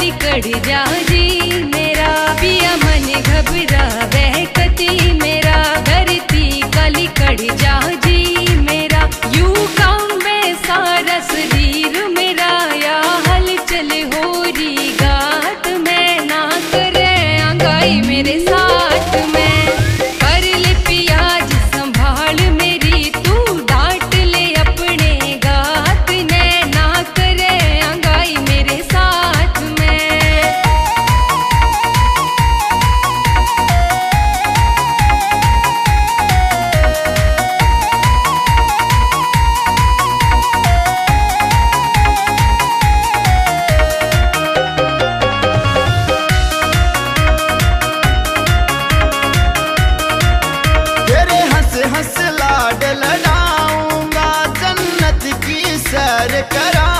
कड़ जा जी मेरा, पिया मन घबरा बहकती मेरा, धरती काली कड़ जा जी मेरा, यू काम में सारा शरीर मेरा, या हलचल हो रही गात में, ना करे अंगाई मेरे साथ में, कर ले पियाज संभाल मेरी, तू डांट ले अपने गात ने, ना करे अंगाई मेरे साथ में। हंस लाड लड़ाऊंगा, जन्नत की सैर करा